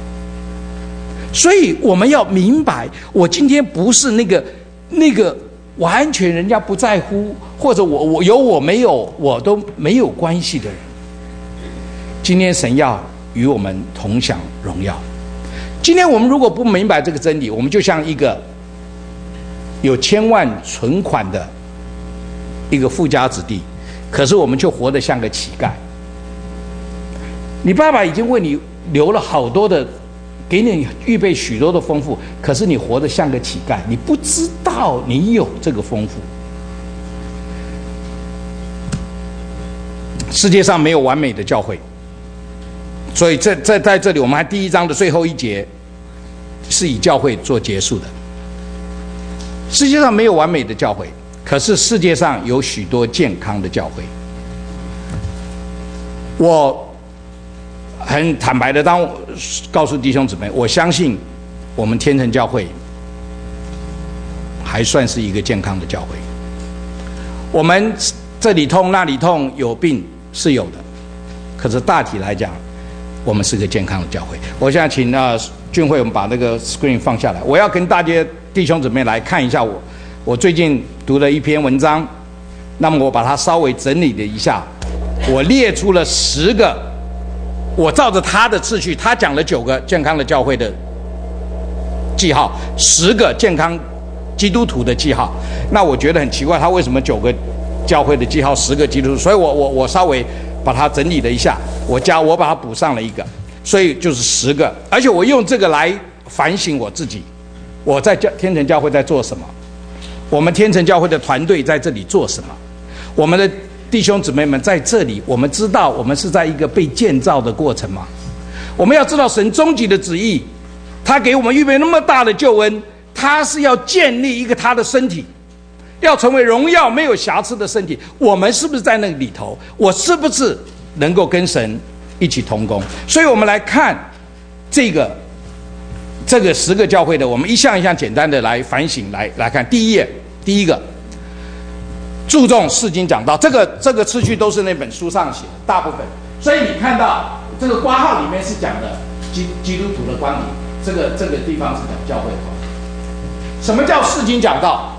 所以我们要明白，我今天不是那个那个完全人家不在乎，或者我我有我没有我都没有关系的人。今天神要与我们同享荣耀。今天我们如果不明白这个真理，我们就像一个有千万存款的一个富家子弟，可是我们却活得像个乞丐。你爸爸已经为你留了好多的，给你预备许多的丰富，可是你活得像个乞丐，你不知道你有这个丰富。世界上没有完美的教会，所以在在在这里，我们还第一章的最后一节是以教会做结束的。世界上没有完美的教会，可是世界上有许多健康的教会。我很坦白的当告诉弟兄姊妹，我相信我们天成教会还算是一个健康的教会。我们这里痛那里痛，有病是有的，可是大体来讲，我们是个健康的教会。我现在请呃俊慧，我们把那个 screen 放下来。我要跟大家弟兄姊妹来看一下我我最近读了一篇文章，那么我把它稍微整理了一下，我列出了十个，我照着他的次序，他讲了九个健康的教会的记号，十个健康基督徒的记号。那我觉得很奇怪，他为什么九个教会的记号，十个基督徒？所以我我我稍微把它整理了一下，我加我把它补上了一个，所以就是十个。而且我用这个来反省我自己，我在教天成教会在做什么，我们天成教会的团队在这里做什么，我们的弟兄姊妹们在这里，我们知道我们是在一个被建造的过程吗？我们要知道神终极的旨意，他给我们预备那么大的救恩，他是要建立一个他的身体，要成为荣耀没有瑕疵的身体。我们是不是在那里头？我是不是能够跟神一起同工？所以我们来看这个这个十个教会的，我们一项一项简单的来反省，来来看。第一页，第一个注重释经讲道，这个这个次序都是那本书上写的大部分。所以你看到这个括号里面是讲的基基督徒的观点，这个这个地方是讲教会的观点。什么叫释经讲道？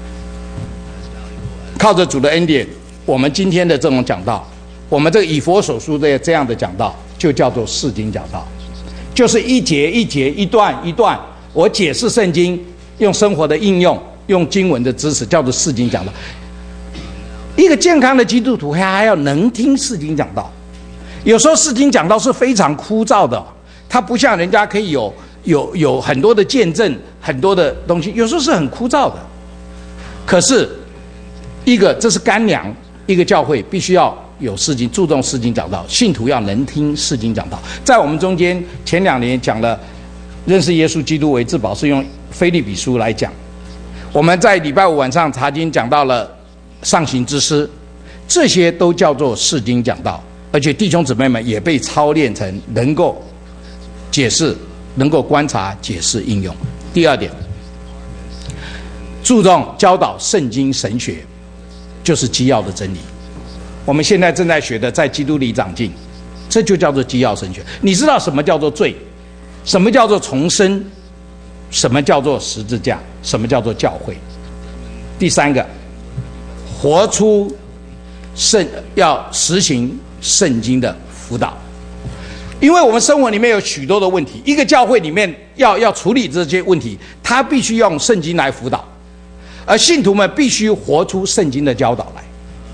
靠着主的恩典，我们今天的这种讲道，我们这个以佛所书的这样的讲道，就叫做释经讲道，就是一节一节、一段一段，我解释圣经，用生活的应用，用经文的知识，叫做释经讲道。一个健康的基督徒还还要能听释经讲道。有时候释经讲道是非常枯燥的，它不像人家可以有有有很多的见证，很多的东西，有时候是很枯燥的。可是一个这是干粮，一个教会必须要有释经，注重释经讲道，信徒要能听释经讲道。在我们中间前两年讲了认识耶稣基督为至宝，是用腓立比书来讲。我们在礼拜五晚上查经讲到了上行之诗，这些都叫做释经讲道，而且弟兄姊妹们也被操练成能够解释，能够观察、解释、应用。第二点，注重教导圣经神学，就是基要的真理。我们现在正在学的，在基督里长进，这就叫做基要神学。你知道什么叫做罪？什么叫做重生？什么叫做十字架？什么叫做教会？第三个，活出圣，要实行圣经的辅导。因为我们生活里面有许多的问题，一个教会里面要要处理这些问题，他必须用圣经来辅导，而信徒们必须活出圣经的教导来。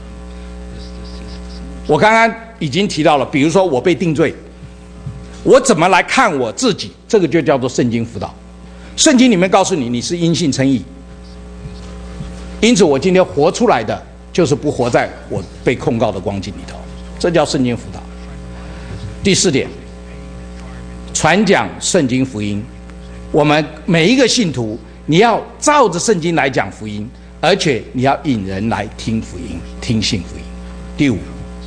我刚刚已经提到了，比如说我被定罪，我怎么来看我自己，这个就叫做圣经辅导。圣经里面告诉你，你是因信称义，因此我今天活出来的就是不活在我被控告的光景里头，这叫圣经辅导。第四点，传讲圣经福音。我们每一个信徒，你要照着圣经来讲福音，而且你要引人来听福音，听信福音。第五，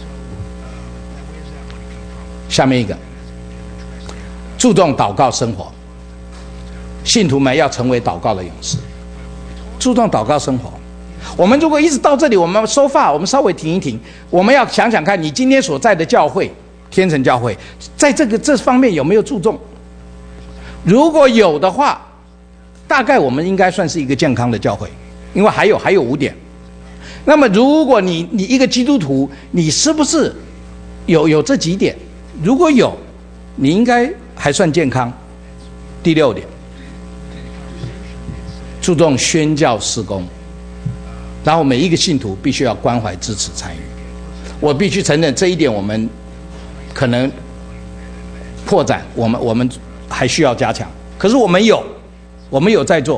下面一个，注重祷告生活。信徒们要成为祷告的勇士，注重祷告生活。我们如果一直到这里，我们收发，我们稍微停一停，我们要想想看，你今天所在的教会，天成教会，在这个这方面有没有注重？如果有的话，大概我们应该算是一个健康的教会。 因为还有还有五点。那么如果你你一个基督徒，你是不是有有这几点？如果有，你应该还算健康。第六点，注重宣教事工，然后每一个信徒必须要关怀、支持、参与。我必须承认这一点，我们可能破绽，我们我们还需要加强。可是我们有，我们有在做。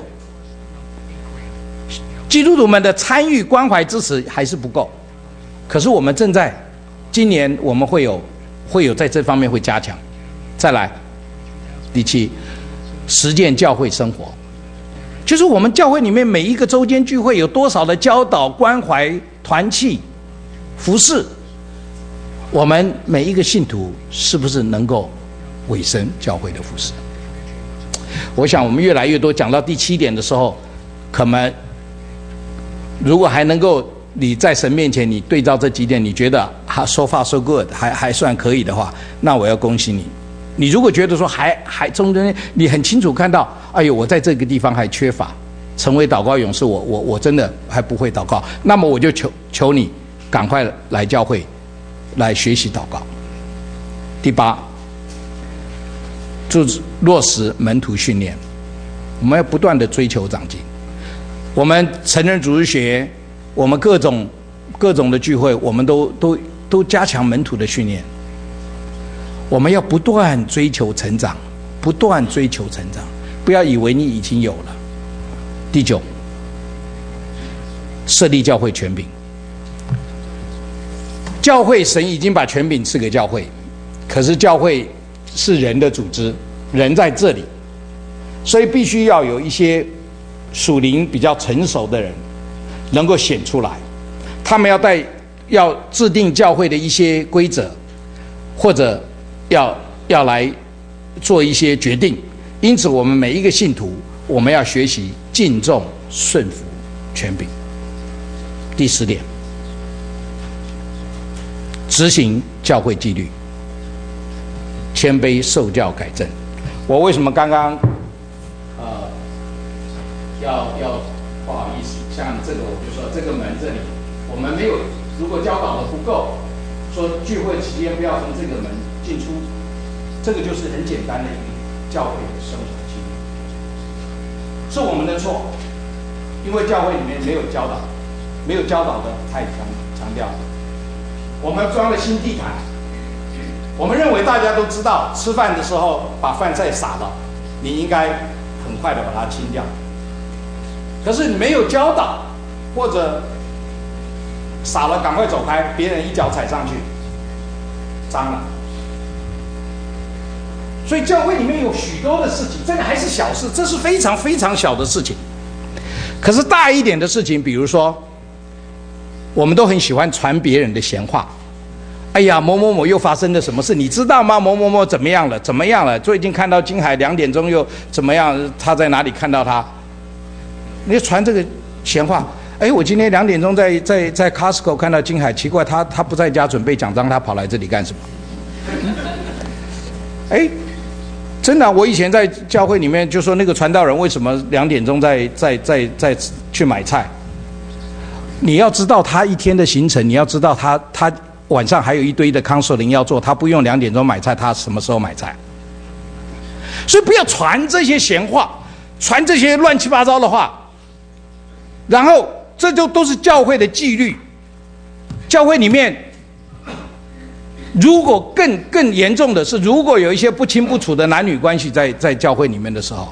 基督徒们的参与、关怀、支持还是不够，可是我们正在今年我们会有会有在这方面会加强。再来，第七，实践教会生活，就是我们教会里面每一个周间聚会有多少的教导、关怀、团契、服事，我们每一个信徒是不是能够委身教会的服事？我想我们越来越多讲到第七点的时候，可能如果还能够你在神面前你对照这几点，你觉得还 so far so good 还还算可以的话，那我要恭喜你。你如果觉得说还还中间你很清楚看到，哎呦，我在这个地方还缺乏，成为祷告勇士，我我我真的还不会祷告，那么我就求求你赶快来教会来学习祷告。第八，就是落实门徒训练，我们要不断的追求长进。我们成人主日学，我们各种各种的聚会，我们都都都加强门徒的训练。我们要不断追求成长，不断追求成长，不要以为你已经有了。第九，设立教会权柄。教会神已经把权柄赐给教会，可是教会是人的组织，人在这里，所以必须要有一些属灵比较成熟的人能够显出来，他们要带要制定教会的一些规则，或者要要来做一些决定。因此我们每一个信徒，我们要学习敬重顺服权柄。第十点，执行教会纪律，谦卑受教改正。我为什么刚刚呃要要不好意思，像这个我就说这个门这里我们没有，如果教导的不够，说聚会期间不要从这个门进出，这个就是很简单的一个教会的生活纪律，是我们的错，因为教会里面没有教导，没有教导的太强强调。我们装了新地毯，我们认为大家都知道，吃饭的时候把饭菜撒了，你应该很快的把它清掉。可是你没有教导，或者撒了赶快走开，别人一脚踩上去，脏了。所以教会里面有许多的事情，这个还是小事，这是非常非常小的事情。可是大一点的事情，比如说我们都很喜欢传别人的闲话。哎呀，某某某又发生了什么事，你知道吗？某某某怎么样了？怎么样了？最近看到金海两点钟又怎么样？他在哪里看到他？你就传这个闲话。哎，我今天两点钟在在在 Costco 看到金海，奇怪，他他不在家准备奖章，他跑来这里干什么？哎，真的、啊，我以前在教会里面就说，那个传道人为什么两点钟在在在在去买菜？你要知道他一天的行程，你要知道他他晚上还有一堆的counseling要做，他不用两点钟买菜，他什么时候买菜？所以不要传这些闲话，传这些乱七八糟的话，然后这就都是教会的纪律。教会里面，如果更更严重的是，如果有一些不清不楚的男女关系在在教会里面的时候，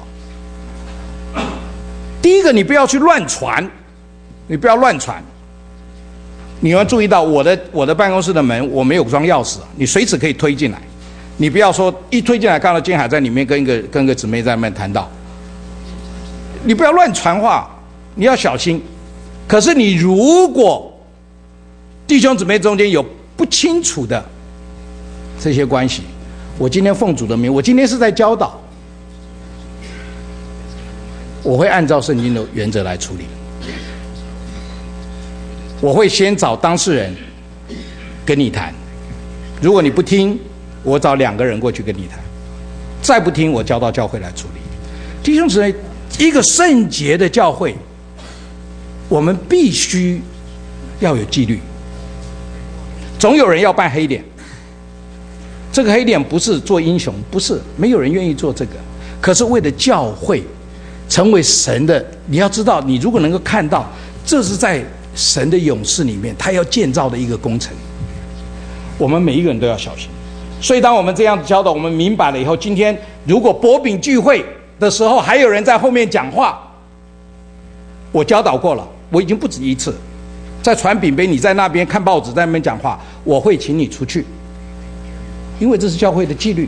第一个你不要去乱传。你不要乱传，你要注意到我的我的办公室的门我没有装钥匙，你随时可以推进来。你不要说一推进来看到金海在里面跟一个跟一个姊妹在那边谈到，你不要乱传话，你要小心。可是你如果弟兄姊妹中间有不清楚的这些关系，我今天奉主的名，我今天是在教导，我会按照圣经的原则来处理。我会先找当事人跟你谈，如果你不听，我找两个人过去跟你谈，再不听，我交到教会来处理。弟兄姊妹，一个圣洁的教会， 我们必须要有纪律。总有人要扮黑脸，这个黑脸不是做英雄，不是，没有人愿意做这个。可是为了教会成为神的，你要知道，你如果能够看到，这是在神的勇士里面他要建造的一个工程，我们每一个人都要小心。所以当我们这样教导，我们明白了以后，今天如果薄饼聚会的时候还有人在后面讲话，我教导过了，我已经不止一次，在传饼杯，你在那边看报纸，在那边讲话，我会请你出去，因为这是教会的纪律。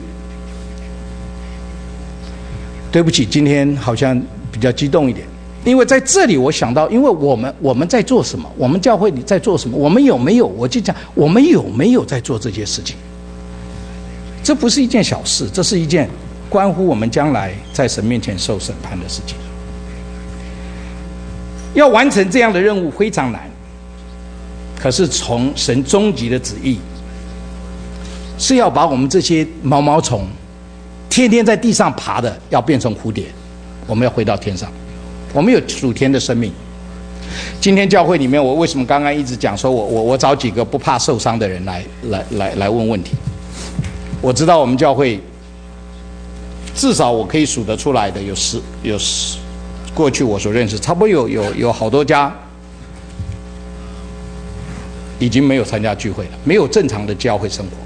对不起，今天好像比较激动一点，因为在这里我想到，因为我们我们在做什么，我们教会里在做什么，我们有没有，我就讲我们有没有在做这些事情。这不是一件小事，这是一件关乎我们将来在神面前受审判的事情。要完成这样的任务非常难，可是从神终极的旨意是要把我们这些毛毛虫天天在地上爬的要变成蝴蝶，我们要回到天上，我们有属天的生命。今天教会里面，我为什么刚刚一直讲说我我我找几个不怕受伤的人来来来来问问题？我知道我们教会至少我可以数得出来的有十有十，过去我所认识差不多有有有好多家已经没有参加聚会了，没有正常的教会生活。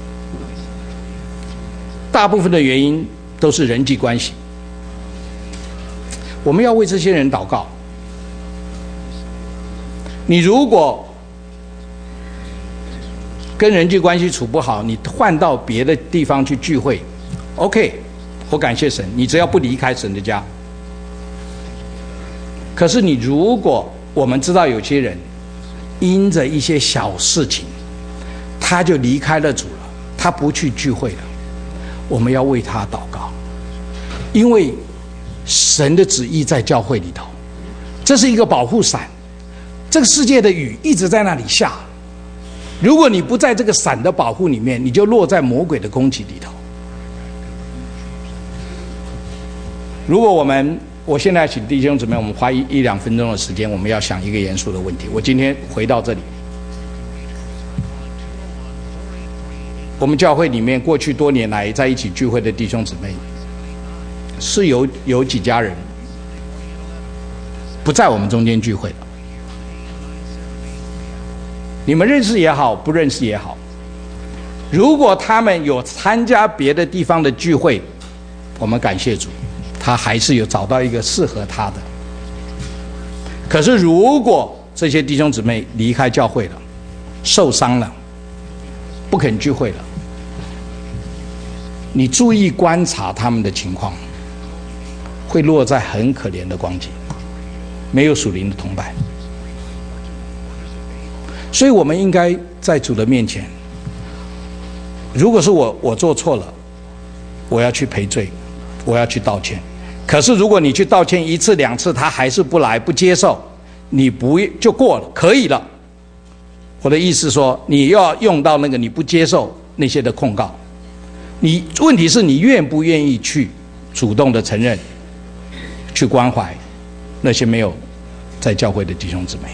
大部分的原因都是人际关系，我们要为这些人祷告。你如果跟人际关系处不好，你换到别的地方去聚会 OK， 我感谢神，你只要不离开神的家。可是你如果我们知道有些人因着一些小事情他就离开了主了，他不去聚会了，我们要为他祷告，因为神的旨意在教会里头，这是一个保护伞。这个世界的雨一直在那里下，如果你不在这个伞的保护里面，你就落在魔鬼的攻击里头。如果我们，我现在请弟兄姊妹，我们花一一两分钟的时间，我们要想一个严肃的问题。我今天回到这里，我们教会里面过去多年来在一起聚会的弟兄姊妹，是有有几家人不在我们中间聚会的。你们认识也好，不认识也好，如果他们有参加别的地方的聚会，我们感谢主，他还是有找到一个适合他的。可是如果这些弟兄姊妹离开教会了，受伤了，不肯聚会了，你注意观察他们的情况，会落在很可怜的光景，没有属灵的同伴。所以我们应该在主的面前，如果是我我做错了，我要去赔罪，我要去道歉。可是如果你去道歉一次两次，他还是不来不接受，你不就过了，可以了。我的意思说，你要用到那个你不接受那些的控告，你问题是你愿不愿意去主动的承认，去关怀那些没有在教会的弟兄姊妹。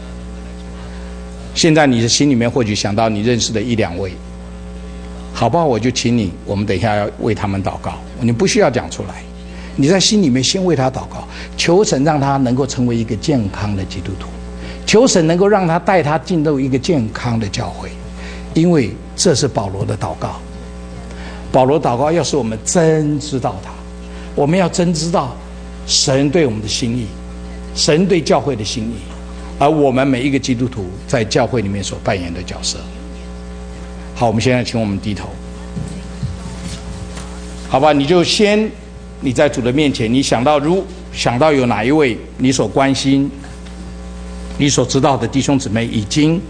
现在你的心里面或许想到你认识的一两位，好不好？我就请你，我们等一下要为他们祷告，你不需要讲出来，你在心里面先为他祷告，求神让他能够成为一个健康的基督徒，求神能够让他带他进入一个健康的教会，因为这是保罗的祷告。保罗祷告要是我们真知道他，我们要真知道神对我们的心意，神对教会的心意，而我们每一个基督徒在教会里面所扮演的角色。好，我们现在请我们低头，好吧？你就先你在主的面前，你想到如想到有哪一位你所关心、你所知道的弟兄姊妹已经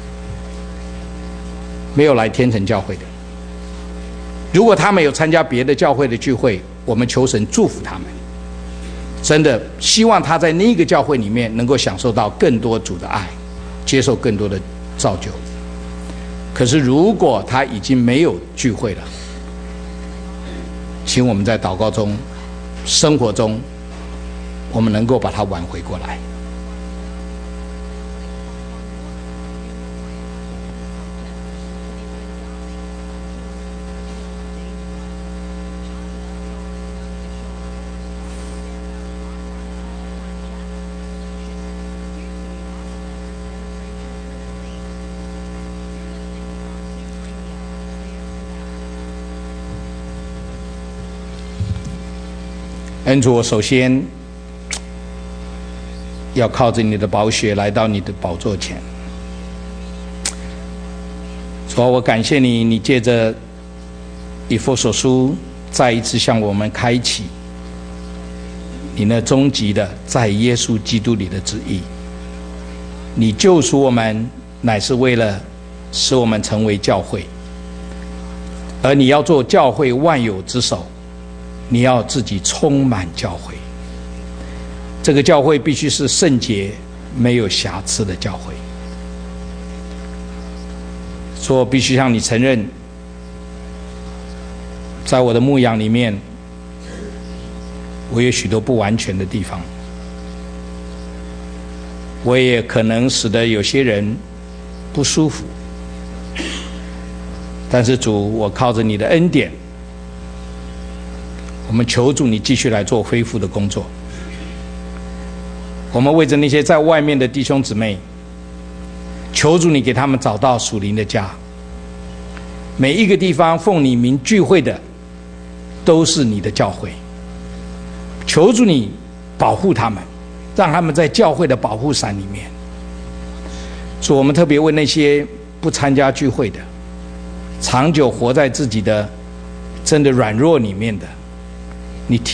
没有来天城教会的，如果他们有参加别的教会的聚会，我们求神祝福他们。真的希望他在那个教会里面能够享受到更多主的爱，接受更多的造就。可是如果他已经没有聚会了，请我们在祷告中、生活中，我们能够把他挽回过来。 恩主，我首先要靠着你的宝血来到你的宝座前。主啊，我感谢你，你借着以弗所书再一次向我们开启你那终极的在耶稣基督里的旨意。你救赎我们乃是为了使我们成为教会，而你要做教会万有之首，你要自己充满教会。这个教会必须是圣洁没有瑕疵的教会。所以我必须向你承认，在我的牧养里面，我有许多不完全的地方，我也可能使得有些人不舒服。但是主，我靠着你的恩典，我们求主你继续来做恢复的工作。我们为着那些在外面的弟兄姊妹，求主你给他们找到属灵的家。每一个地方奉你名聚会的都是你的教会，求主你保护他们，让他们在教会的保护伞里面。主，我们特别为那些不参加聚会的，长久活在自己的真的软弱里面的，你